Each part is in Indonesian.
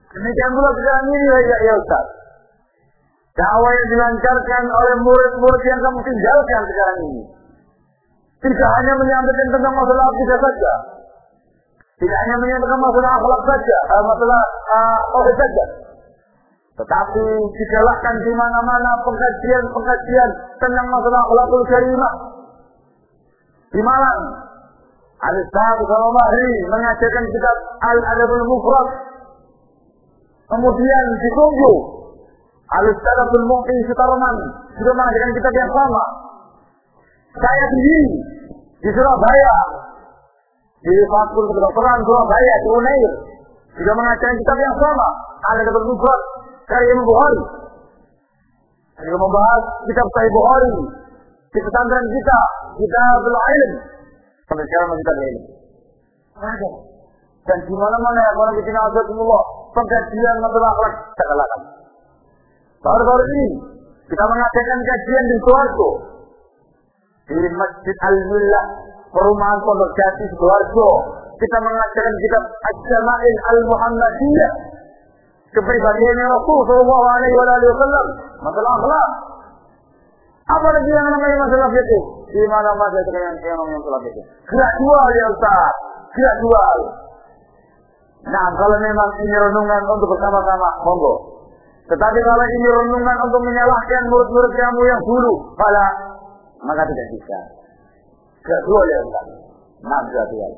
Demikian pula sekarang ini ya Ustaz. Dakwah yang dilancarkan oleh murid-murid yang kamu tinggalkan sekarang ini. Tidak hanya menyampaikan tentang masalah akidah saja. Tidak hanya menyampaikan masalah akhlak saja, masalah tauhid saja. Tetapi digalakkan di mana-mana pengkajian tentang masalah akhlakul karimah. Di Malang, Al-Ustaz Al-Mahri mengajarkan kitab Al-Adabul Mufrad. Kemudian di Kongo, Al-Ustaz Abdul Mu'ti Sutarman juga mengajarkan kitab yang sama. Saya sendiri di Surabaya, di Fakultas Kedokteran Surabaya, di Unair, juga mengajarkan kitab yang sama, Al-Adabul Mufrad karya Imam Bukhari. Juga membahas kitab Sahih Bukhari di pesantren kita Kitabul Ilm. Sampai sekarang masih kita ilmu. Ada. Dan di mana-mana ya orang kita azakumullah pengkajian masalah akhlak kita galakkan. Baru-baru ini kita mengadakan kajian di Sidoarjo, di Masjid Al-Millah, perumahan Pondok Jati Sidoarjo. Kita mengajarkan kitab Al-Jama'il Al-Muhammadiyah, kepribadiannya Rasul sallallahu alaihi wasallam, masalah akhlak. Apa lagi yang namanya masalah fikih? Di mana masalah yang namanya masalah fikih? Tidak jual ya Ustaz, tidak jual. Nah, kalau memang ini renungan untuk bersama-sama, monggo. Tetapi kalau ini renungan untuk menyalahkan murid-murid kamu yang dulu, maka tidak bisa. Tidak jual ya Ustaz. Nah, tidak jual.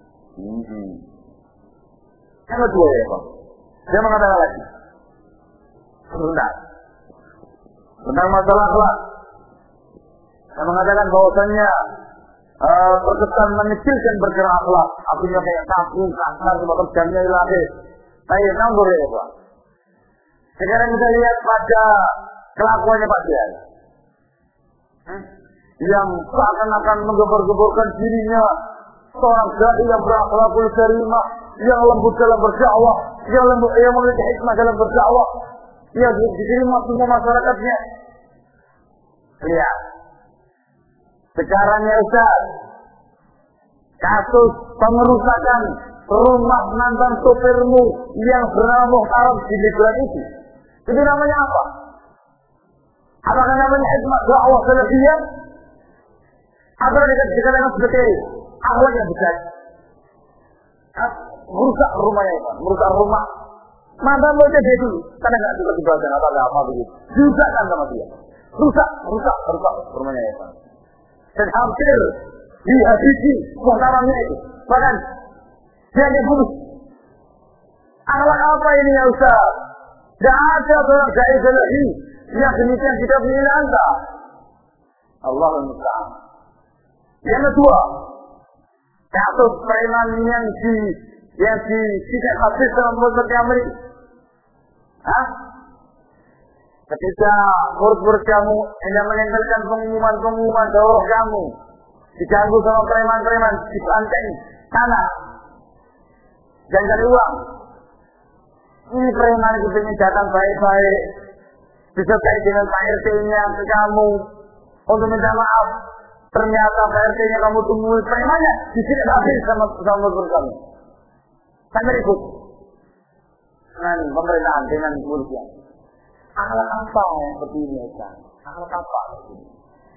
Yang kedua ya Pak. Saya mengatakan lagi. Sebentar. Tentang masalah akhlak. Saya mengatakan bahwasannya perkesan mengecilkan perkara akhlak. Artinya kayak takut, kasar, sebab kerjanya ilahi. Saya nambur ya Pak. Sekarang kita lihat pada kelakuannya Pak Dian. Yang seakan-akan menggebor-geborkan dirinya seorang dai yang berakhlakul karimah, yang lembut dalam berdakwah, yang memiliki hikmah dalam berdakwah, yang diterima semua masyarakatnya. Lihat. Sekarang ya Ustaz, kasus pengerusakan rumah mantan sopirmu yang bernama Muhtaram di Liburan itu namanya apa? Apakah namanya hikmah dakwah salafiyah? Atau dikatakan seperti akhlak yang besar? Merusak rumahnya itu, merusak rumah. Mantan lo aja dia dulu, karena nggak suka dibaca apa begitu. Dirusakkan sama dia, rusak rumahnya itu. Dan hampir dihabisi muhtaramnya itu. Bahkan dia dibunuh. Akhlak apa ini ya Ustaz? Tidak ada seorang dai salafi yang demikian kita pilih anda. Allahul Musta'an. Yang kedua, kasus preman yang tidak habis dalam murid Amerika. Ketika murid-murid kamu yang meninggalkan pengumuman daurah kamu diganggu sama preman-preman di banteng tanah dan cari uang. Ini preman itu ingin datang baik-baik, disertai dengan Pak RT-nya ke kamu untuk minta maaf. Ternyata Pak RT-nya kamu temui premannya tidak habis sama murid kamu. Sampai ribut dengan pemerintahan, dengan kepolisian. Akhlak apa yang seperti ini Ustaz? Akhlak apa seperti ini?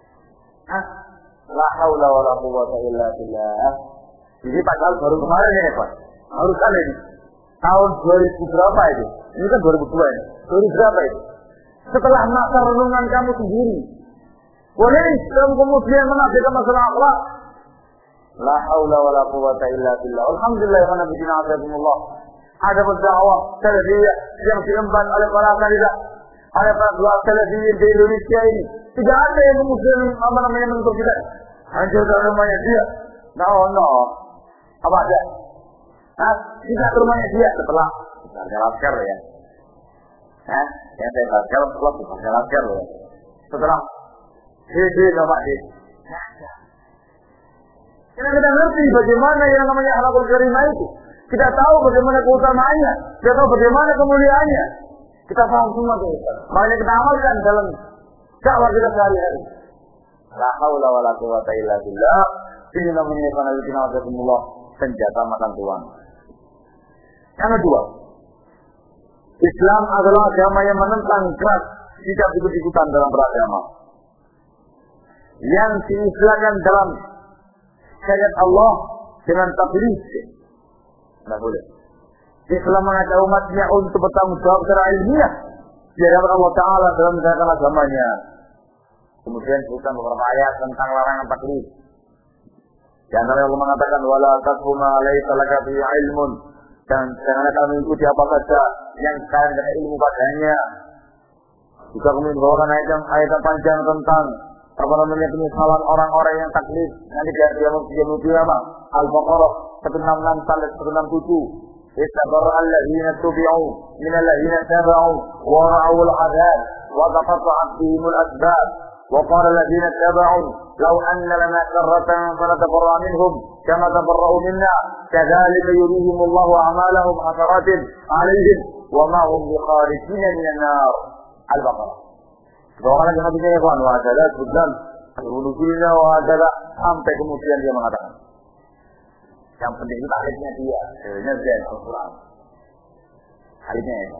La haula wala quwwata illa billah. Jadi padahal baru kemarin ya Pak. Baru kali ini. Tahun 2000 berapa itu? Ini kan 2002 ya. 2000 berapa itu? Setelah masa renungan kamu sendiri. Boleh kamu kemudian menafsirkan masalah akhlak? La haula wala quwwata illa billah. Alhamdulillah wa nabiyina azzakumullah. Ada berdakwah salafiyah yang diemban oleh para kandidat, oleh para dua salafiyyin di Indonesia ini. Tidak ada yang kemudian menuntut kita. Hanya rumahnya dia. No. Apa ada? Tidak rumahnya dia setelah laskar ya. Saya laskar setelah laskar ya. Setelah dia nama dia. Kita ngerti bagaimana yang namanya akhlakul karimah itu. Kita tahu bagaimana keutamaannya, kita tahu bagaimana kemuliaannya. Kita paham semua itu. Makanya kita amalkan dalam dakwah kita sehari-hari. La haula wala quwwata illa billah. Ini namanya kanalitina wajakumullah, senjata makan tuan. Yang kedua, Islam adalah agama yang menentang keras sikap ikut-ikutan dalam beragama. Yang diistilahkan dalam syariat Allah dengan taklid. Tidak boleh. Islam mengajak umatnya untuk bertanggung jawab secara ilmiah di hadapan Allah Ta'ala dalam menjalankan agamanya. Kemudian disebutkan beberapa ayat tentang larangan taklid. Di antara Allah mengatakan wala taqfu ma laysa laka bihi ilmun, dan janganlah kamu ikuti apa saja yang kalian tidak ilmu padanya. Juga kemudian bawakan ayat panjang tentang penyesalan orang-orang yang taklid. Nanti dia menuju apa? Al-Baqarah 166 sampai 167. Istabarra alladziina tubi'u min alladziina taba'u wa ra'aw al-'adab wa taqatta'at bihim al-asbab wa qala alladziina taba'u law anna lana karratan fanatabarra minhum kama tabarra'u minna kadzalika yurihimullahu a'malahum hasaratin 'alaihim wa ma hum bikharijin minan nar. Al-Baqarah. Bahwa dengan hadisnya ya kawan, wa'adala sebutkan al-wulubillah wa'adala sampai kemudian dia mengatakan yang penting itu hadisnya dia Nazal Al-Quran hadisnya ya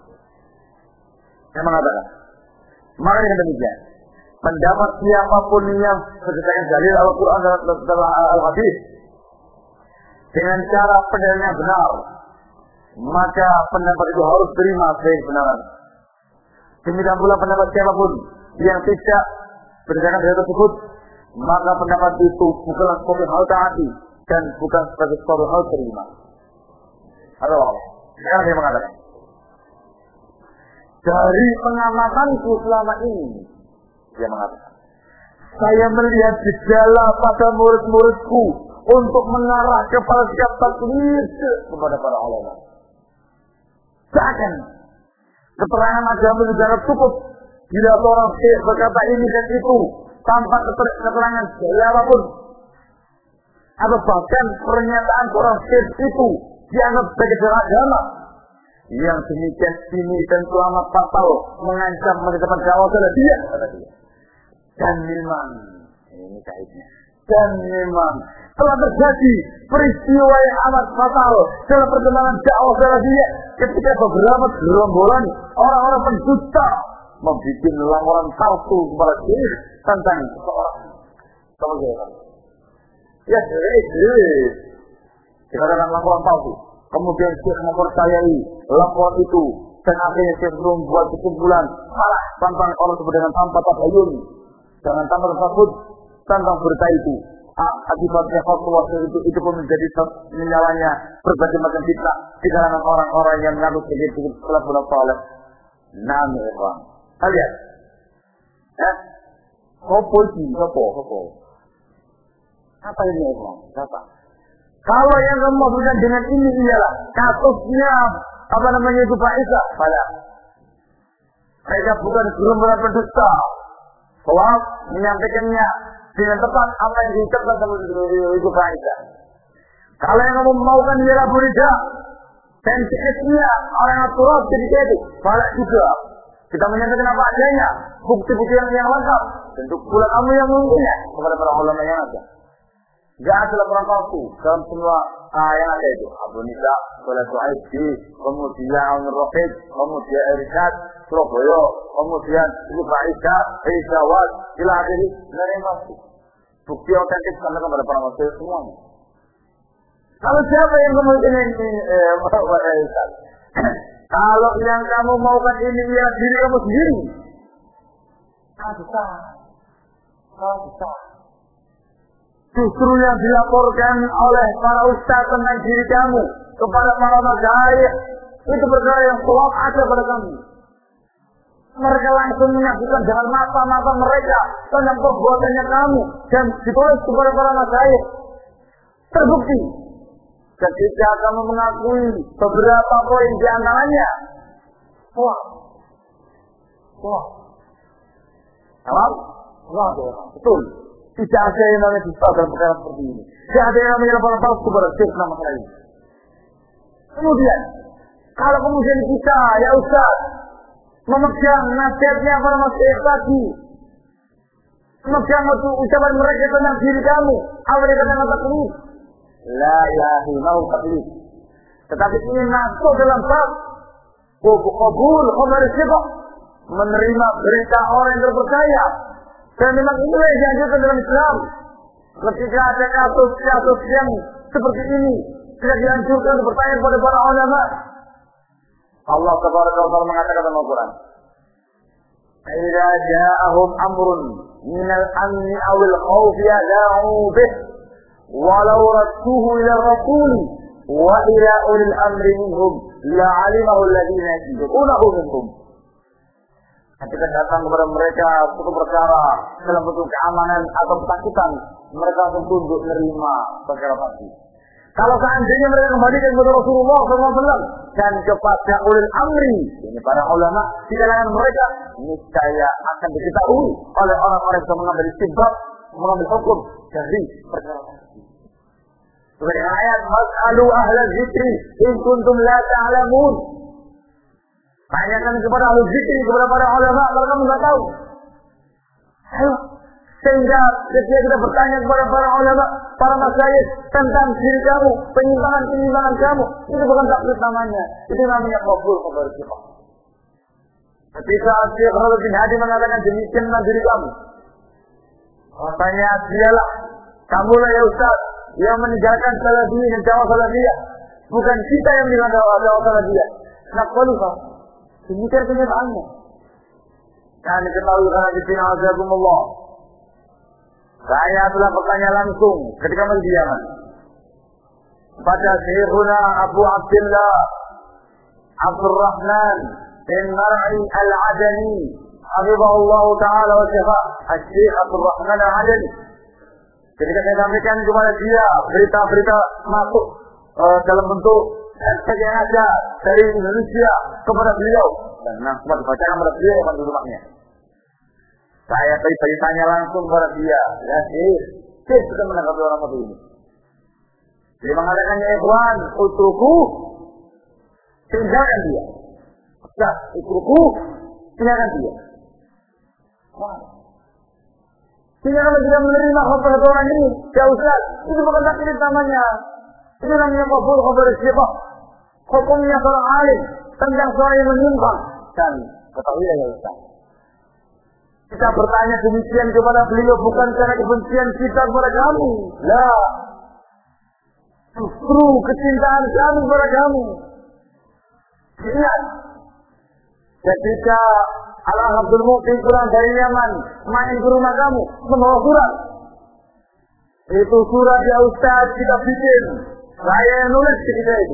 dia mengatakan maka dengan demikian pendapat siapapun yang berdasarkan dalil Al-Quran dan Al-Hadis dengan cara pendalilannya benar, maka pendapat itu harus terima sebagai kebenaran. Demikian pula pendapat siapapun yang tidak berdasarkan dalil tersebut, maka pendapat itu bukanlah sebagai hal taati dan bukan sebagai suatu hal terima. Halo, sekarang saya mengatakan dari pengamatanku selama ini, dia mengatakan saya melihat gejala pada murid-muridku untuk mengarah kepada sikap taklid kepada para ulama. Seakan keterangan agama negara cukup bila seorang syekh berkata ini dan itu tanpa keterangan dari apapun, atau bahkan pernyataan seorang syekh itu dianggap sebagai dasar agama. Yang demikian ini dan selamat fatal mengancam menghadapan dakwah dia, kata dia. Dan memang ini kaitnya. Dan memang telah terjadi peristiwa yang amat fatal dalam perkembangan dakwah dia ketika beberapa gerombolan orang-orang pendusta membuat laporan palsu kepada dia tentang seseorang. Kamu lihat? Ya, dikatakan laporan palsu. Kemudian Syekh mempercayai laporan itu dan akhirnya Syekh membuat kesimpulan malah tentang orang tersebut dengan tanpa tabayun, dengan tanpa takut tentang berita itu. Akibatnya fatwa itu pun menjadi menyalahnya berbagai macam fitnah di kalangan orang-orang yang mengaku sebagai salafus saleh. Nama orang. Kalian, Sopo. Apa ini orang? Apa? Kalau yang kamu maksudkan dengan ini ialah kasusnya itu Pak Isa, pada mereka bukan gerombolan pendusta. Soal menyampaikannya dengan tepat apa yang diucapkan sama itu Pak Isa. Kalau yang kamu maukan ialah Burida dan CS-nya orang natural jadi itu, pada juga kita menyampaikan apa adanya, bukti-bukti yang lengkap. Tentu pula kamu yang menguntungnya kepada para ulama yang ada. Tidak ada laporan palsu dalam semua yang ada itu. Abu Nisa, Salatu Aidi, kemudian Al-Rafid, kemudian Irsad, Surabaya, kemudian Ibu Faisha, Faishawat, ila akhiri, dari palsu. Bukti otentik sampai kepada para masyarakat semuanya. Kalau siapa yang kemudian ini Irsad? Kalau yang kamu maukan ini lihat diri kamu sendiri. Bisa. Justru yang dilaporkan oleh para ustaz tentang diri kamu kepada para masyayikh itu perkara yang suap ada pada kamu. Mereka langsung menyaksikan dengan mata-mata mereka tentang perbuatannya kamu dan ditulis kepada para masyayikh. Terbukti ketika kamu mengakui beberapa poin di antaranya. Wah, betul. Tidak ada yang namanya dusta dalam perkara seperti ini. Tidak ada yang namanya laporan palsu kepada Syekh nama sekali. Kemudian, kalau kemudian kita, ya Ustaz, memegang nasihatnya para masyarakat tadi, memegang ucapan mereka tentang diri kamu, apa dia katakan taklid? La ilahi mau taklid. Tetapi ini masuk dalam bab Qabul khabar thiqah, menerima berita orang yang terpercaya. Dan memang itulah yang dianjurkan dalam Islam. Ketika ada kasus-kasus yang seperti ini, tidak dianjurkan untuk bertanya kepada para ulama. Allah Taala mengatakan dalam Al-Quran, "Idza ja'ahum amrun minal amni awil khawfi yada'u bih, walau radduhu ila rasul wa ila ulil amri minhum la'alimahu alladhina yajidunahu minhum." Ketika datang kepada mereka suatu perkara dalam bentuk keamanan atau ketakutan, mereka akan tunduk menerima perkara pasti. Kalau seandainya mereka kembalikan kepada Rasulullah SAW dan kepada ulil amri, ini para ulama di kalangan mereka, niscaya akan diketahui oleh orang-orang yang mengambil istibab, mengambil hukum dari perkara pasti. Sebagai ayat, "Mas'alu ahla dzikri in kuntum la ta'lamun." Tanyakan kepada ahli zikri, kepada para ulama kalau kamu tidak tahu. Ayo. Sehingga ketika kita bertanya kepada para ulama, para masyayikh tentang diri kamu, penyimpangan kamu, itu bukan taklid namanya. Itu namanya qabul khabar thiqah. Ketika Syekh Rabi' bin Hadi mengatakan demikian tentang diri kamu, katanya dialah, kamulah ya Ustaz yang meninggalkan salafiyah dan dakwah salafiyah. Bukan kita yang meninggalkan dakwah salafiyah. Naqaluha. Demikian kenyataannya. Dan diketahui karena di sini azakumullah. Saya telah bertanya langsung ketika masih di Yaman pada Syekhuna Abu Abdullah Abdurrahman bin Mar'i Al-Adani, hafizahullah taala wa syafa, Syekh Abdurrahman Al-Adani. Ketika saya sampaikan kepada dia berita-berita masuk dalam bentuk hashtag yang ada dari Indonesia kepada beliau, dan sempat dibacakan kepada beliau yang di rumahnya. Saya tanya langsung kepada dia, ya Syekh sudah menanggapi orang seperti ini. Dia mengatakan, ya ikhwan, utruku, tinggalkan dia. Ya, utruku, tinggalkan dia. Sehingga kalau tidak menerima khabar orang ini, ya Ustaz, itu bukan taklid namanya. Itu namanya qabul khabar thiqah. Hukumnya seorang alim tentang seorang yang menyimpang. Dan ketahuilah ya Ustaz, kita bertanya demikian kepada beliau bukan karena kebencian kita kepada kamu. Lah, justru kecintaan kami kepada kamu. Ingat, ketika Al-Abdul Muqim pulang dari Yaman, main ke rumah kamu, membawa surat. Itu surat ya Ustaz kita bikin. Saya yang nulis ketika itu.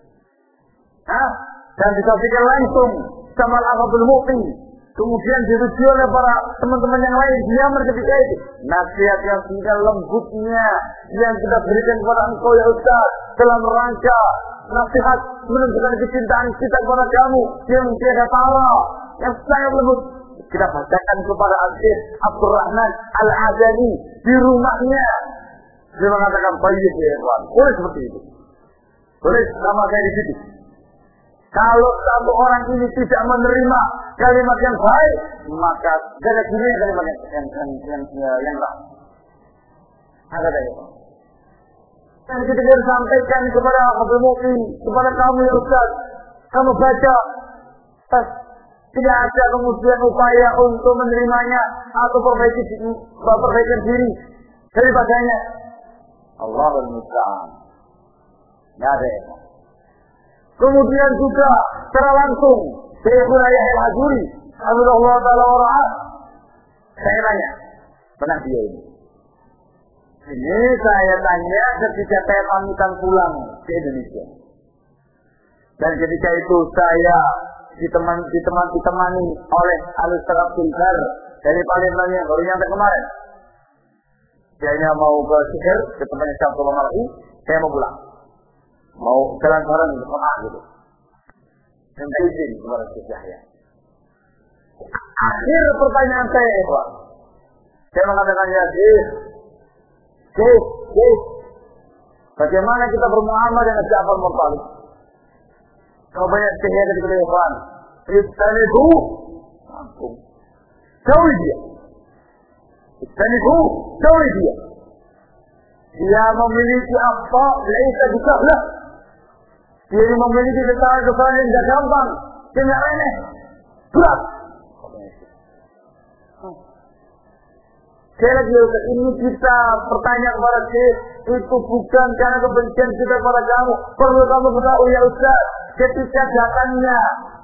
Dan disampaikan langsung sama Al-Abdul Muqim. Kemudian dirujuk oleh para teman-teman yang lain di Yaman ketika itu. Nasihat yang tinggal lembutnya yang kita berikan kepada engkau ya Ustaz dalam rangka nasihat menunjukkan kecintaan kita kepada kamu yang tiada tara, yang sangat lembut. Kita bacakan kepada Syekh Abdurrahman Al-Adani di rumahnya. Dia mengatakan, baik ya Tuhan, boleh seperti itu. Boleh nama saya di situ. Kalau satu orang ini tidak menerima kalimat yang baik, maka jaga diri kalimat yang lain. Ada ya. Dan kita harus sampaikan kepada Abdul Muqim, kepada kamu ya Ustaz, kamu baca, tidak ada kemudian upaya untuk menerimanya atau perbaikan diri daripadanya. Allahul Musta'an. Tidak ada ya. Kemudian juga secara langsung Syekhuna Yahya Al-Hajuri, Allah Ta'ala wara'ah. Saya tanya, pernah dia ini? Ini saya tanya ketika saya pamitan pulang ke Indonesia. Dan ketika itu saya ditemani oleh Al-Ustaz Abdul Bar dari Palembang yang baru nyampe kemarin. Dia mau ke Sihir, ke tempatnya Syabdullah Mar'i, saya mau pulang. Mau jalan bareng ke Quran gitu. Dan saya izin kepada Syekh Yahya. Akhir pertanyaan saya itu, saya mengatakan ya Syekh, bagaimana kita bermuamalah dengan Ja'far Murtalib? Kau banyak Syekh ketika dia Quran. Istanibu, langsung jauhi dia. Istanibu, jauhi dia. Dia memiliki apa? Laisa bisahlah. Dia memiliki kesalahan yang tidak gampang. Jangan remeh. Berat. Sekali lagi ini kita bertanya kepada Syekh, itu bukan karena kebencian kita kepada kamu. Perlu kamu ketahui ya Ustaz, ketika datangnya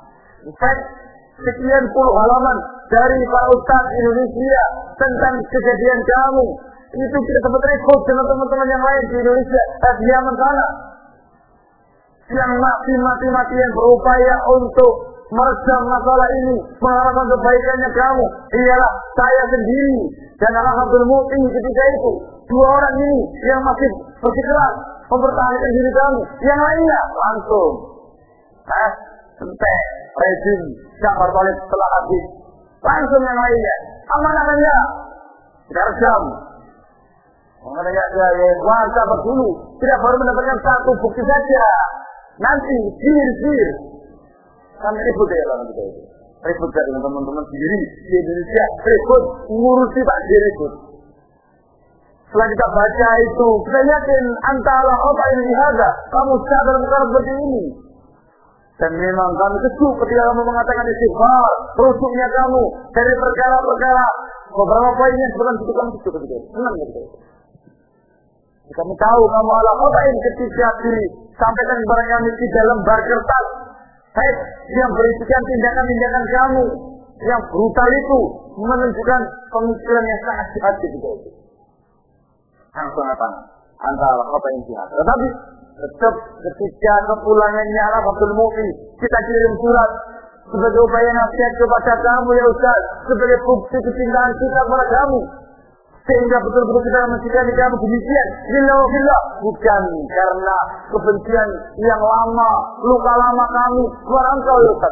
sekian puluh halaman dari para Ustaz Indonesia tentang kejadian kamu, itu kita sempat rekod dengan teman-teman yang lain di Indonesia, di Yaman sana, yang mati-matian berupaya untuk meredam masalah ini, mengharapkan kebaikannya kamu. Ialah saya sendiri dan Abdul Mu'ti ketika itu. Dua orang ini yang masih bersikeras mempertahankan diri kamu. Yang lainnya langsung entek rezim Ja'far Thalib telah habis. Langsung yang lainnya amanahnya tidak redam. Mengenai kuasa dulu tidak baru mendapatkan satu bukti saja. Nanti sihir kan ribut ya orang kita itu. Ribut dengan teman-teman sendiri di Indonesia. Ribut ngurusi Pak ribut. Setelah kita baca itu, kita yakin antara apa yang dihada, kamu sadar perkara seperti ini. Dan memang kami kesuk ketika kamu mengatakan istighfar, rusuknya kamu dari perkara-perkara beberapa poinnya sebenarnya itu kamu kesuk ketika itu. Senang gitu. Kami tahu kamu ala apa yang ketika diri sampaikan kepada kami di dalam lembar kertas yang berisikan tindakan-tindakan kamu yang brutal itu menunjukkan pemikiran yang sangat jahat gitu. Langsung apa? Antara apa yang jahat. Tetapi tetap ketika kepulangannya Abdul Mu'ti, kita kirim surat sebagai upaya nasihat kepada kamu ya Ustaz, sebagai bukti kecintaan kita kepada kamu. Sehingga betul-betul kita mencintai kamu demikian. Billah, bukan karena kebencian yang lama, luka lama kami, merangkau ya Ustaz,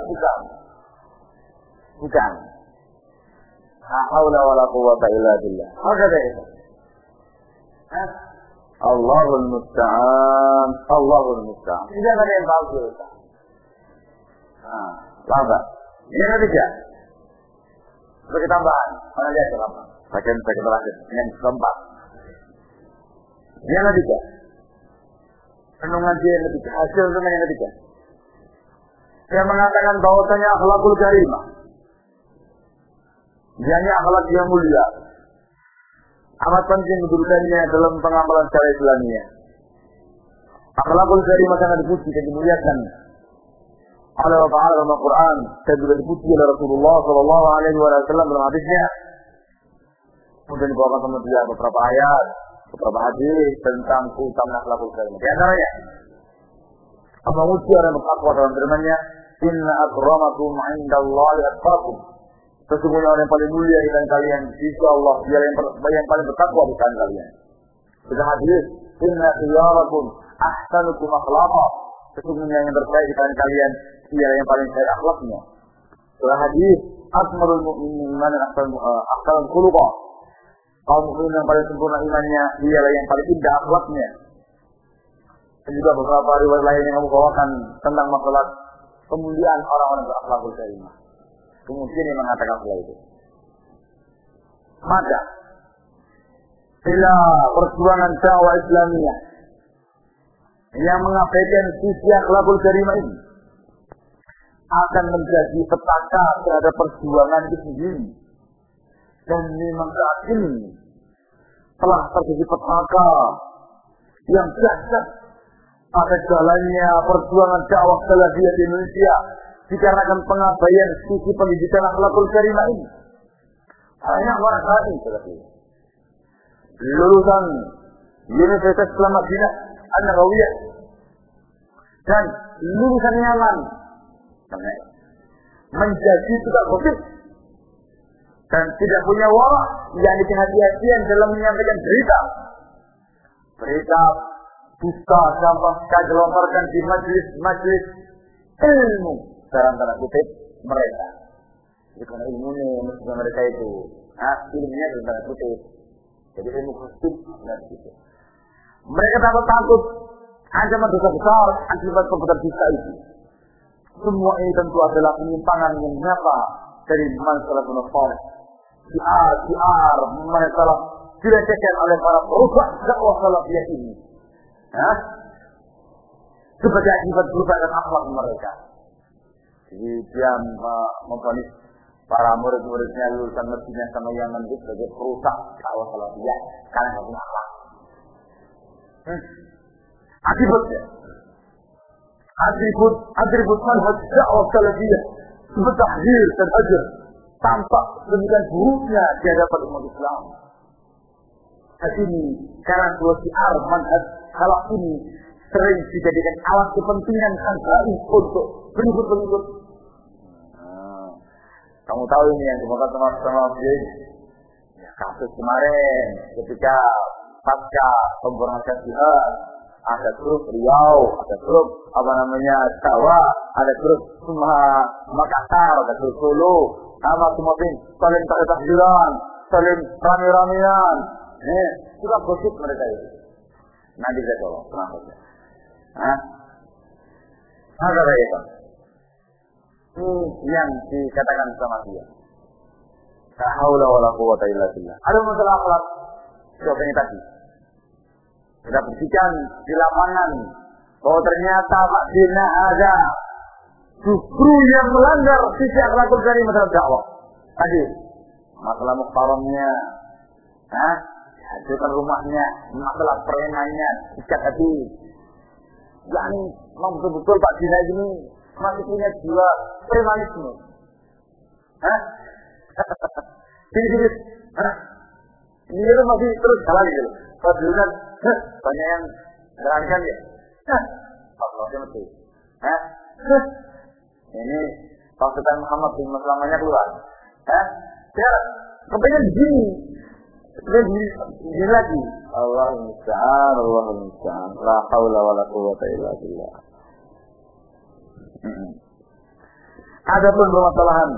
bukan. La haula wala quwwata illa billah. Maka dari itu. Allahul musta'an. Tidak ada yang palsu. Lama. Yang ketiga. Sebagai tambahan. Mana lihat kenapa? Bagian terakhir. Yang keempat. Yang ketiga. Renungan dia yang ketiga. Hasil renungan yang ketiga. Dia mengatakan bahwasanya akhlakul karimah. Dianya akhlak yang mulia. Amat penting kedudukannya dalam pengamalan syariat Islamiyah. Akhlakul karimah sangat dipuji dan dimuliakan oleh Allah Ta'ala dalam Al-Quran dan juga dipuji oleh Rasulullah Sallallahu Alaihi Wasallam dalam hadisnya. Kemudian dibawakan kemudian beberapa ayat, beberapa hadis tentang keutamaan akhlakul karimah. Di antaranya, Allah memuji orang yang bertakwa dalam firman-Nya, Inna akramakum indallahi atqakum. Sesungguhnya orang yang paling mulia di antara kalian di sisi Allah, dia yang paling bertakwa di antara kalian. Sudah hadis, Inna khiyarakum ahsanukum akhlaqa. Sesungguhnya yang terbaik di antara kalian, dia yang paling baik akhlaknya. Sudah hadis, akmalul mu'minin imanan ahsanul khuluqa. Kaum mukmin yang paling sempurna imannya, dia yang paling indah akhlaknya. Dan juga beberapa riwayat lain yang kamu bawakan tentang masalah kemuliaan orang-orang berakhlakul karimah. Kemudian yang mengatakan setelah itu. Maka bila perjuangan dakwah Islamiyah yang mengabaikan sisi akhlakul karimah ini akan menjadi petaka terhadap perjuangan itu sendiri. Dan memang saat ini telah terjadi petaka yang dahsyat pada jalannya perjuangan dakwah salafiyah di Indonesia dikarenakan pengabaian sisi pendidikan akhlakul karimah ini. Banyak orang tadi lulusan Universitas Islam Madinah An-Nabawiyah dan lulusan Yaman menjadi tidak khotib dan tidak punya warak, yang kehati-hatian dalam menyampaikan berita dusta gampang sekali dilontarkan di majlis ilmu dalam tanda kutip mereka. Jadi karena ilmunya maksudnya mereka itu, ilmunya dalam tanda kutip. Jadi ilmu khotib dan gitu. Mereka takut ancaman dosa besar akibat perbuatan dusta itu. Semua ini tentu adalah penyimpangan yang nyata dari masalah salaf. Siar masalah dilecehkan oleh para perusak dakwah salafiyah ini. Sebagai akibat perubahan akhlak mereka. Jadi dia memvonis para murid-muridnya lulusan Madinah sama Yaman itu sebagai perusak dakwah salafiyah karena nggak punya akhlak. Atribut manhaj dakwah salafiyah bertahdir dan hajar tampak demikian buruknya di hadapan umat Islam. Ini karena dua siar manhaj salaf ini sering dijadikan alat kepentingan sendiri untuk pengikut-pengikut. Kamu tahu ini yang dimakan sama dia. Kasus kemarin ketika pasca pemberontakan jihad, ada grup Riau, ada grup Jawa, ada grup Makassar, ada grup Solo, sama semua saling takdiran, saling rame-ramean. Sudah gosip mereka itu. Nanti saya tolong, tenang saja. Ada apa? Ini yang dikatakan sama dia. La haula wala quwwata illa billah. Ada masalah akhlak. Coba ini tadi. Kita buktikan di lapangan bahwa ternyata Pak Dina ada justru yang melanggar sisi akhlakul karim masalah dakwah. Tadi masalah muhtaramnya, hancurkan rumahnya, masalah perenannya, ikat hati. Yani betul-betul Pak Dina ini masih punya jiwa premanisme. Gini-gini. Ini itu masih terus jalan gitu. Padahal banyak yang menerangkan ya. Allahnya mesti. Ini pasukan Muhammad bin Maslamanya keluar. Dia kepengen begini. Begini lagi. Allahumma musta'an, Allahumma musta'an. La haula wala quwwata illa billah. Ada pun permasalahan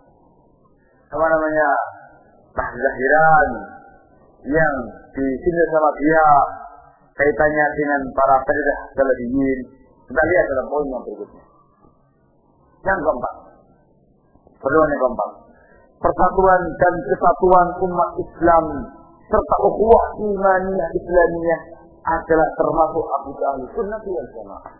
tahziran yang disindir sama dia kaitannya dengan para pendidik salafiyin. Kita lihat dalam poin yang berikutnya. Yang keempat, perluan yang keempat, persatuan dan kesatuan umat Islam serta ukhuwah imaniyah Islamiyah adalah termasuk aqidah Ahlussunnah wal Jamaah.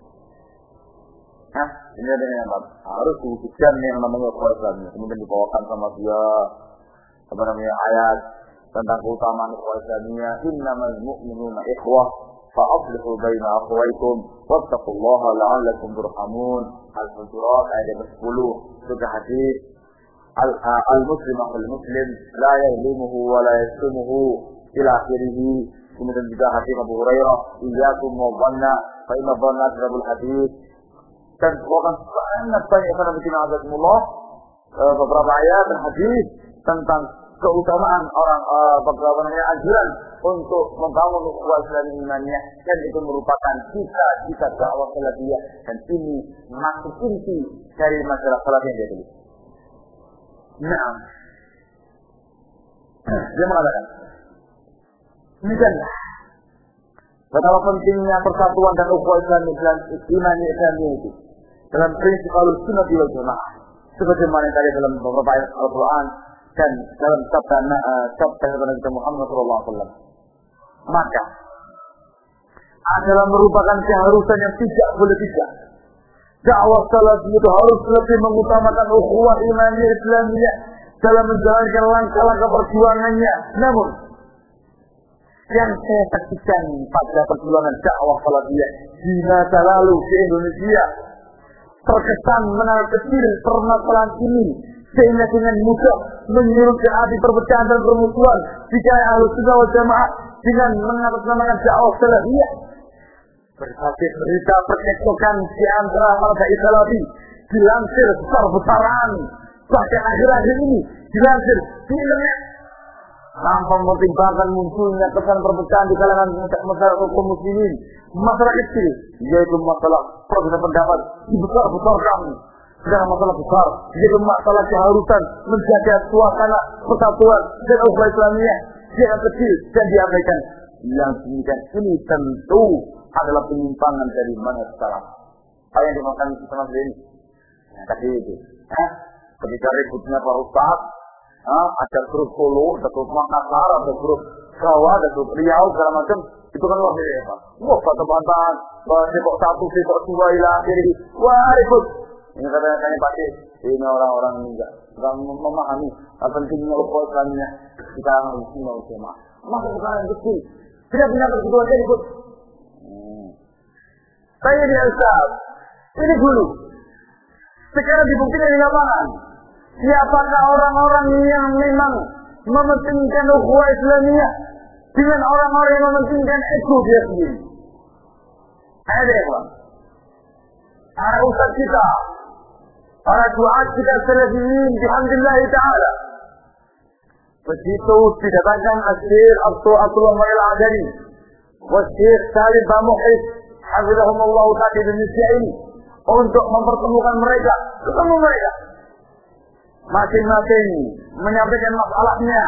Ini ada yang harus diwujudkan yang namanya ukhuwah Islamiyah. Kemudian dibawakan sama dia ayat tentang keutamaan ukhuwah Islamiyah. Innamal mu'minuna ikhwah fa'aslihu baina akhwaykum wattaqullaha la'allakum turhamun. Al-Hujurat ayat 10. Juga hadis al-muslimu al-muslim la yadlimuhu wa la yasumuhu ila akhirih. Kemudian juga hadis Abu Hurairah, iyyakum wa dhanna fa inna dhanna asrabul hadis. Dan bahkan sangat banyak karena bikin azabullah beberapa ayat dan hadis tentang keutamaan orang anjuran untuk membangun ukhuwah Islamiyah, dan itu merupakan cita-cita dakwah salafiyah, dan ini masuk inti dari masalah salaf yang dia tulis. Nah, dia mengatakan demikianlah betapa pentingnya persatuan dan ukhuwah Islamiyah itu dalam prinsip Ahlussunnah wal Jamaah, sebagaimana tadi dalam beberapa ayat Al-Quran dan dalam sabda Nabi Muhammad SAW. Maka adalah merupakan keharusan yang tidak boleh tidak. Dakwah salafiyah itu harus lebih mengutamakan ukhuwah imaniyah Islamiyah dalam menjalankan langkah-langkah perjuangannya. Namun yang saya saksikan pada perjuangan dakwah salafiyah di masa lalu di Indonesia terkesan menengah kecil permasalahan ini, sehingga dengan mudah menyuruh ke api perpecahan dan permusuhan jika Ahlussunnah wal Jamaah dengan mengatasnamakan dakwah salafiyah. Berbagai berita percekcokan di antara mardai salafi dilansir besar-besaran, bahkan akhir-akhir ini dilansir di internet tanpa mempertimbangkan munculnya kesan perpecahan di kalangan masyarakat kaum muslimin, masalah kecil, yaitu masalah perbedaan pendapat dibesar-besarkan. Sedang masalah besar, yaitu masalah keharusan menjaga suasana persatuan dan ukhuwah Islamiyah yang kecil dan diabaikan. Yang demikian ini tentu adalah penyimpangan dari manhaj salaf. Apa yang dimakan sama ini? Tadi itu. Ketika ributnya para ustaz, ada grup Solo, ada grup Makassar, ada grup Jawa, ada grup Riau, segala macam. Itu kan luar biasa. Wah, bantah-bantahan, sekok 1, sekok 2, ila akhirnya. Wah, ribut. Ini katanya Pak, ini orang-orang ini enggak memahami pentingnya ukhuwah Islamiyah. Kita harus mengamalkan. Masa sekarang kecil, tidak punya kebutuhan jadi ikut. Saya dia Ustaz, ini dulu. Sekarang dibuktikan di lapangan. Siapakah orang-orang yang memang mementingkan ukhuwah Islamiyah dengan orang-orang yang mementingkan ego dia sendiri? Ada ya, Pak? Para ustaz kita, para duat kita salafiyin, bihamdillah ta'ala. Begitu didapatkan Syekh Abdullah Al-Adani wa Syekh Salim Bamuhid hafizahumullah ta'ala di Indonesia ini untuk mempertemukan mereka, ketemu mereka. Masing-masing menyampaikan masalahnya.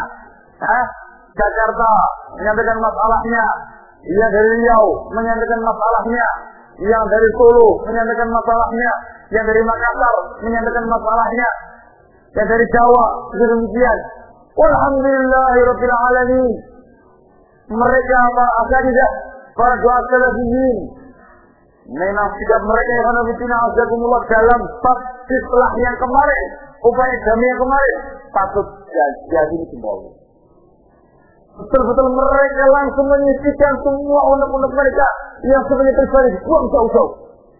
Jakarta menyampaikan masalahnya. Yang dari Riau menyampaikan masalahnya. Yang dari Solo menyampaikan masalahnya. Yang dari Makassar menyampaikan masalahnya. Yang dari Jawa demikian. Walhamdulillahirabbil alamin. Mereka para asatidzah, para duat salafiyin, memang sikap mereka yang hanafitina azakumullah dalam bab islah yang kemarin, upaya damai yang kemarin, patut jadi semua. Betul-betul mereka langsung menyisihkan semua unek-unek mereka yang sebenarnya terjadi buang jauh-jauh.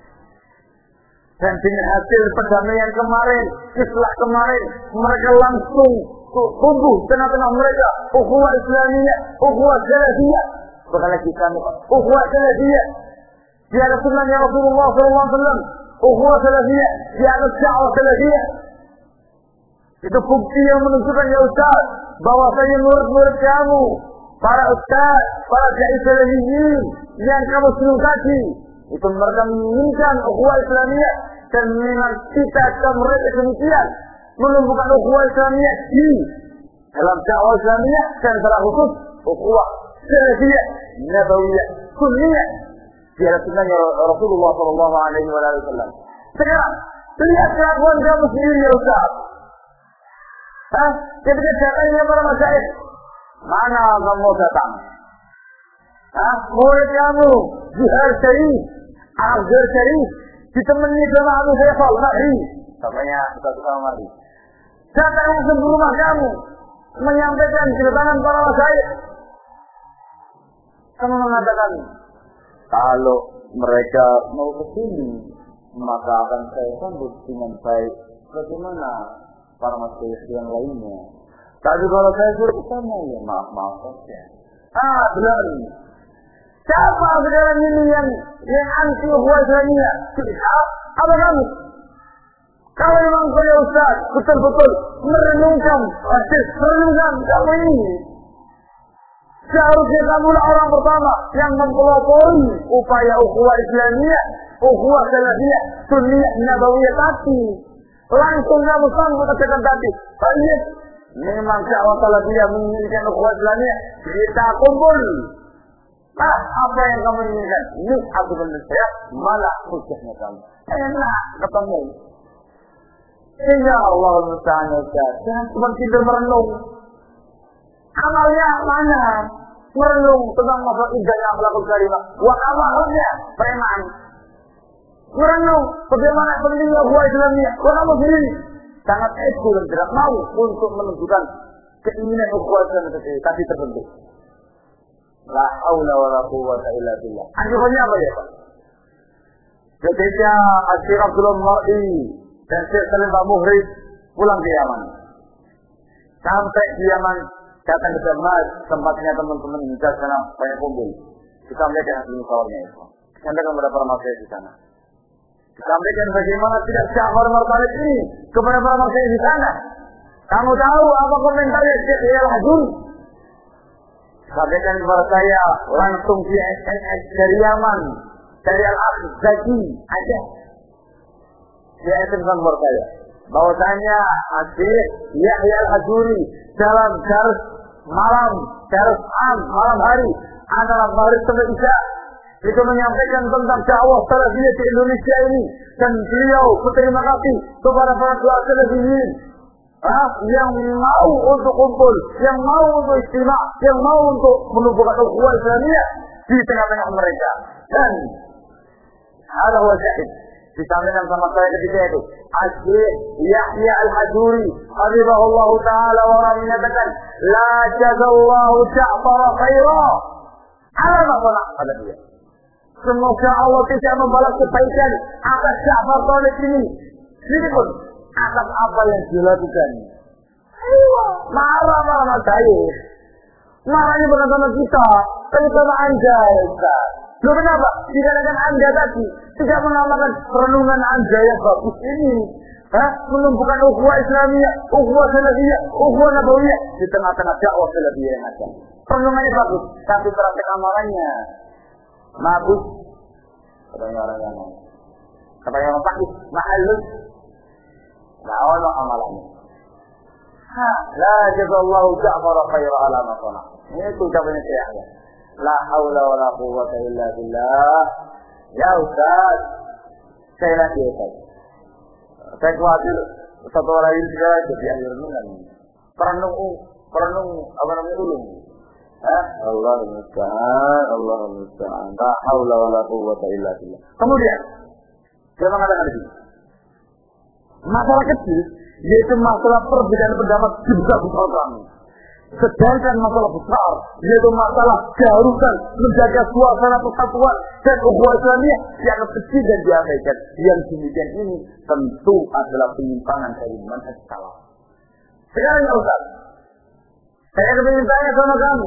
Dan dengan hasil perdamaian kemarin, islah kemarin, mereka langsung tumbuh tengah-tengah mereka ukhuwah Islamiyah, ukhuwah salafiyah. Bukan lagi kami, ukhuwah salafiyah di atas sunnahnya Rasulullah SAW, ukhuwah salafiyah di atas dakwah salafiyah. Itu bukti yang menunjukkan ya Ustaz, bahwasanya murid-murid kamu, para Ustaz, para dai salafiyin yang kamu sunukati, itu mereka menginginkan ukhuwah Islamiyah dan memang kita mereka demikian menumbuhkan ukhuwah Islamiyah di dalam dakwah Islamiyah dan secara khusus ukhuwah salafiyah, nabawiyah, sunniyah di atas sunnahnya Rasulullah SAW. Sekarang lihat kelakuan kamu sendiri ya Ustaz. Ketika datangnya para masyayikh, mana kamu datang? Murid kamu Zuhair Syarif, Abdul Syarif, ditemani sama Abu Faisal Mahri, katanya suka Mahri. Datang langsung ke rumah kamu, menyampaikan kedatangan para masyayikh. Kamu mengatakan, kalau mereka mau ke sini, maka akan saya sambut dengan baik. Bagaimana para masyayikh yang lainnya? Tapi kalau saya suruh ke sana, ya maaf saja. Benar. Siapa sekarang ini yang anti ukhuwah Islamiyah? Apa kamu? Kalau memang saya Ustaz betul-betul merenungkan kamu ini, seharusnya kamu orang pertama yang mempelopori upaya ukhuwah Islamiyah, ukhuwah salafiyah, sunniyah, nabawiyah tadi. Langsung kamu sambut katakan tadi. Baik, memang dakwah salafiyah menginginkan ukhuwah Islamiyah, kita kumpul. Apa yang kamu inginkan? Ini aku benar malah hujahnya kamu. Enak ketemu. Ya Allah Ta'ala, jangan cuma tidur merenung. Amalnya mana? Merenung tentang masalah indahnya akhlakul karimah. Wa amalnya preman. Merenung bagaimana pentingnya ukhuwah Islamiyah. Wa kamu sendiri sangat ego dan tidak mau untuk menunjukkan keinginan ukhuwah Islamiyah tapi tertentu. La haula wa la quwwata illa billah. Akhirnya apa ya Pak? Ketika Syekh Abdullah Mar'i dan Syekh Salim Bamuhid pulang ke Yaman. Sampai di Yaman, datang ke Damas, tempatnya teman-teman di sana banyak kumpul. Disampaikan hasil musyawarahnya itu. Disampaikan kepada para masyayikh di sana. Disampaikan bagaimana tidak Ja'far Martalib ini kepada para masyayikh di sana. Kamu tahu apa komentarnya Syekh Al-Hajun? Sampaikan kepada saya langsung di SMS dari Yaman, dari Al-Zaki aja. Dia SMS kepada saya bahwasanya Syekh Yahya Al-Hajuri dalam dars malam hari antara maghrib sampai isya itu menyampaikan tentang dakwah salafiyah di Indonesia ini, dan beliau berterima kasih kepada para duat salafiyin yang mau untuk kumpul, yang mau untuk istimewa, yang mau untuk menumbuhkan ukhuwah Islamiyah di tengah-tengah mereka. Dan ada wajib disampaikan sama saya ketika itu. Asyik Yahya Al-Hajuri hafizahullah ta'ala wa menyatakan la jazallahu Ja'far khaira ala ma qala pada dia. Semoga Allah tidak membalas kebaikan atas Ja'far Thalib ini. Ini pun atas apa yang dilakukan. Marah-marah saya. Marahnya bukan sama kita, tapi sama Anda, Ustaz. Loh kenapa? Dikarenakan Anda tadi tidak mengamalkan renungan Anda yang bagus ini. Menumbuhkan ukhuwah Islamiyah, ukhuwah Salafiyah, ukhuwah Nabawiyah di tengah-tengah dakwah Salafiyah yang ada. Renungannya bagus, tapi praktek amalannya mabuk. Katanya orang yang mau. Katanya orang sakit, mahalus. Nah, Allah amalannya. La jazallahu Ja'far khaira ala ma sana. Ini ucapannya saya. La haula wala quwwata illa billah. Ya Ustaz, saya lagi Ustaz. Saya khawatir satu orang ini juga jadi ahli renungan. Perenung apa namanya ulung. Allahul musta'an. La haula wala quwwata illa billah. Kemudian dia mengatakan begini. Masalah kecil yaitu masalah perbedaan pendapat juga besar. Sedangkan masalah besar yaitu masalah keharusan menjaga suasana persatuan dan ukhuwah Islamiyah yang kecil dan diabaikan. Yang demikian ini tentu adalah penyimpangan dari manhaj salaf. Sekarang ya Ustaz, saya ingin tanya sama kamu,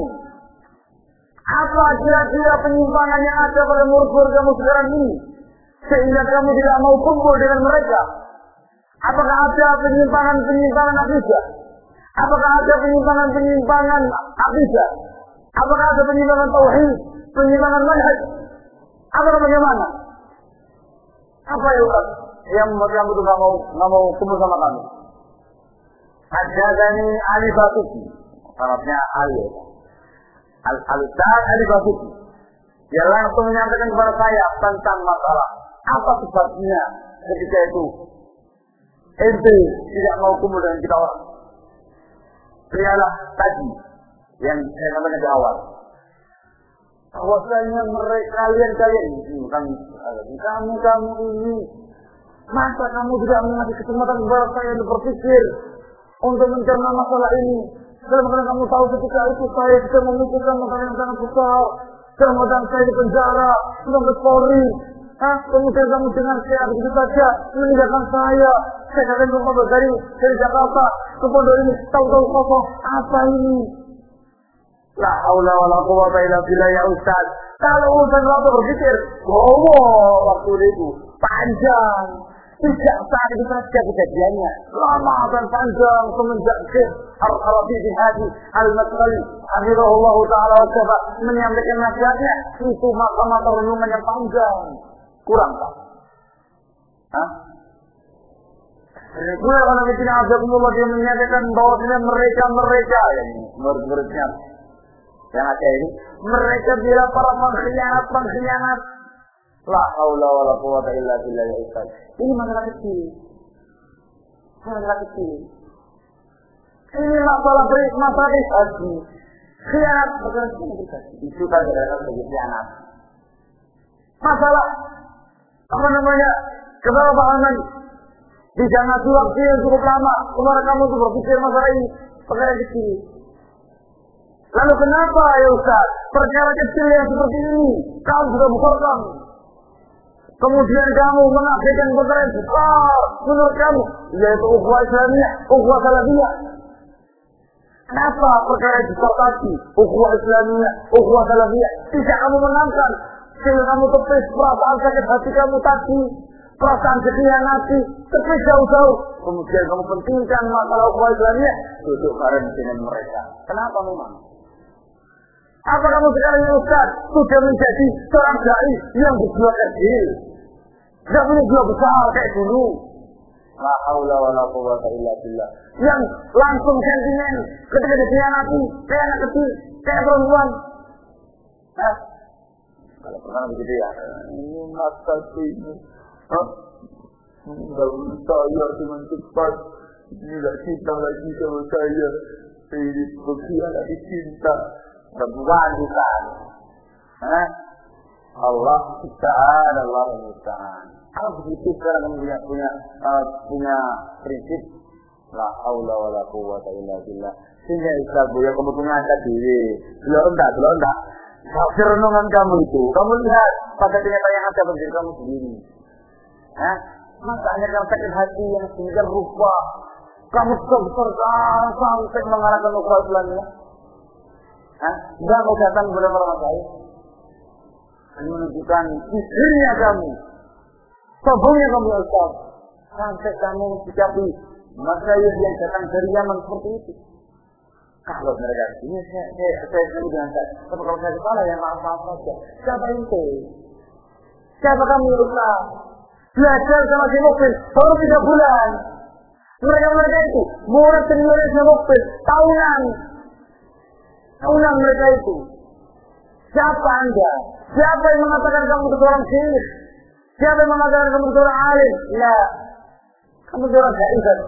apa kira-kira penyimpangan yang ada pada murid-murid kamu sekarang ini sehingga kamu tidak mau kumpul dengan mereka? Apakah ada penyimpangan akidah? Apakah ada penyimpangan akidah? Apakah ada penyimpangan tauhid, penyimpangan manhaj? Apakah bagaimana? Apa yang membuat kamu itu nggak mau kumpul sama kami? Haddatsani Ali Basuki, Arabnya Ali. Al-Ustaz Ali Basuki. Dia langsung menyampaikan kepada saya tentang masalah apa sebabnya ketika itu ente tidak mau kumpul dengan kita orang. Ialah tadi yang saya sampaikan di awal. Bahwasanya mereka kalian bukan kamu ini, masa kamu tidak mengasih kesempatan kepada saya untuk berpikir untuk mencerna masalah ini. Karena kamu tahu ketika itu saya sudah memikirkan masalah yang sangat besar. Kemudian saya di penjara, sampai Polri. Kemudian kamu dengan saya begitu saja meninggalkan saya. Saya akan berubah dari Jakarta ke pondok ini. Tahu-tahu kosong. Apa ini? La haula wala quwwata illa billah ya Ustaz. Kalau urusan waktu berpikir, waktu itu panjang. Tidak saat itu saja kejadiannya. Lama dan panjang semenjak Syekh Al-Arabi bin Hadi Al-Madkhali hafizahullah ta'ala wa syafa menyampaikan nasihatnya. Itu masa-masa renungan yang panjang. Kurang tak? Kemudian kalau kita azakumullah dia menyatakan bahwa mereka yang murid-muridnya yang ada ini, mereka bila para pengkhianat. La haula wala quwwata illa billah ya Ustaz. Ini masalah kecil. Ini masalah privasi. Khianat bukan privasi. Itu kan adalah khianat. Masalah kesalahpahaman. Tidak ngasih waktu yang cukup lama kepada kamu untuk berpikir masalah ini. Perkara kecil. Lalu kenapa ya Ustaz? Perkara kecil yang seperti ini kamu sudah besarkan. Kemudian kamu mengabaikan perkara yang besar menurut kamu, yaitu ukhuwah Islamiyah, ukhuwah Salafiyah. Kenapa perkara yang besar tadi, ukhuwah Islamiyah, ukhuwah Salafiyah, tidak kamu menangkan? Sehingga kamu tepis perasaan sakit hati kamu tadi, perasaan dikhianati, tepis jauh-jauh. Kemudian kamu pentingkan masalah ukhuwah Islamiyah, duduk bareng dengan mereka. Kenapa memang? Apa kamu sekarang ini Ustaz sudah menjadi seorang dai yang berjiwa kecil, tidak punya jiwa besar kayak dulu? La haula wala quwwata illa billah. Yang langsung sentimen ketika dikhianati, kayak anak kecil, kayak perempuan. Kalau pernah begitu ya, ini masa ini, bangun saya dengan cepat, ini tidak cinta lagi sama saya, ini berkhianati cinta. Perempuan bukan. Allah musta'an. Kalau begitu sekarang punya prinsip la haula wala quwwata illa billah. Sehingga Ustaz Buya kamu punya angkat diri. Belum enggak. Hasil renungan kamu itu. Kamu lihat pada kenyataan yang ada pada diri kamu sendiri. Masa hanya kamu sakit hati yang sehingga rupa kamu sebesar sampai mengalahkan ukra Islamnya. Enggak mau datang kepada orang saya. Hanya menunjukkan istrinya kamu. Sombongnya kamu Ustaz. Sampai kamu sikapi masyayikh yang datang dari Yaman seperti itu. Kalau mereka ini saya dengan saya. Tapi kalau saya salah ya maaf saja. Siapa itu? Siapa kamu Ustaz? Belajar sama si Mukbil baru 3 bulan. Mereka itu murid seniornya si Mukbil tahunan mereka itu. Siapa Anda? Siapa yang mengatakan kamu itu orang syekh? Siapa yang mengatakan kamu itu orang alim? Ya, kamu itu orang syekh.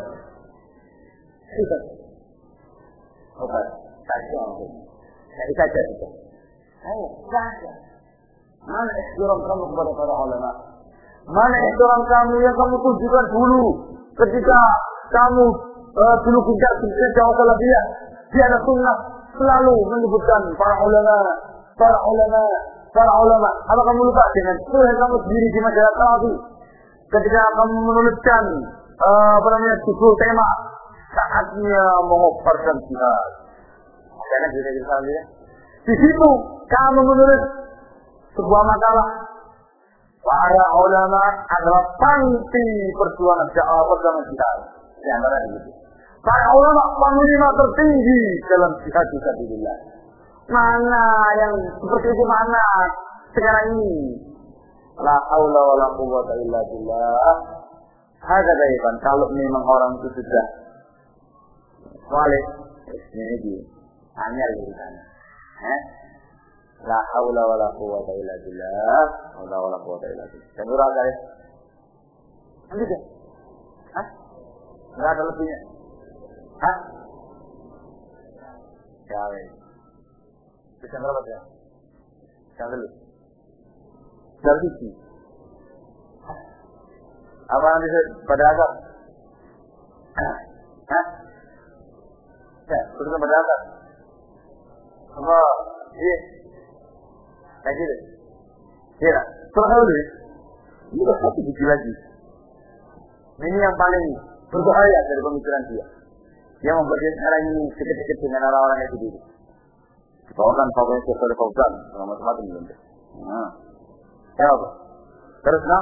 Oke, saya saja. Ayo, saja. Mana ihtiram kamu kepada para ulama? Mana ihtiram kamu yang kamu tunjukkan dulu ketika kamu dulu tidak jauh salafiyah, tiada sunnah, selalu menyebutkan para ulama. Apa kamu lupa dengan Tuhan kamu sendiri di majalah Salafi ketika kamu menuliskan judul tema saatnya mengobarkan jihad. Karena kita di situ kamu menulis sebuah makalah para ulama adalah panti perjuangan jihad. Di antara itu. Para ulama panglima tertinggi dalam jihad fisabilillah. Mana yang seperti itu mana sekarang ini? La haula wala quwwata illa billah. Hadapan kalau memang orang itu sudah balik ini hanya di sana. La haula wala quwwata illa billah. La haula wala quwwata illa billah. Dan ora guys. Ambil deh. Enggak ada lebihnya. Ya, bisa berapa ya? Jangan dulu. Dari sisi. Apa nanti pada asal? Ya, sudah pada asal. Apa? Iya. Kayak gitu. Iya. Terus dulu. Ini udah satu biji lagi. Ini yang paling berbahaya dari pemikiran dia. Yang membuat dia sekarang ini sedikit-sedikit dengan orang-orang yang sendiri. Bawakan pokoknya sesuai Fauzan sama macam-macam gitu. Jawab. Terus nak?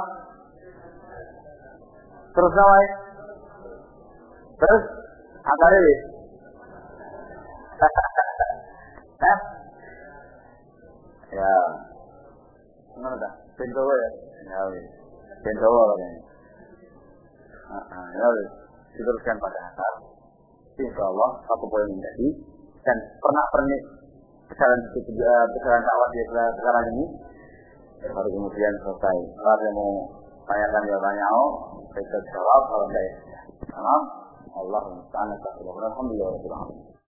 Terus nawai? Terus? Apa ini? Ya. Mana dah? Pencoba ya? Ya. Pencoba kan. Ya. Diteruskan pada asal. Insyaallah satu poin tadi dan pernah kesalahan dakwah di sekarang ini baru kemudian selesai. Kalau yang mau tanyakan ya tanya, saya jawab kalau saya. Allah Subhanahu wa taala. Alhamdulillah.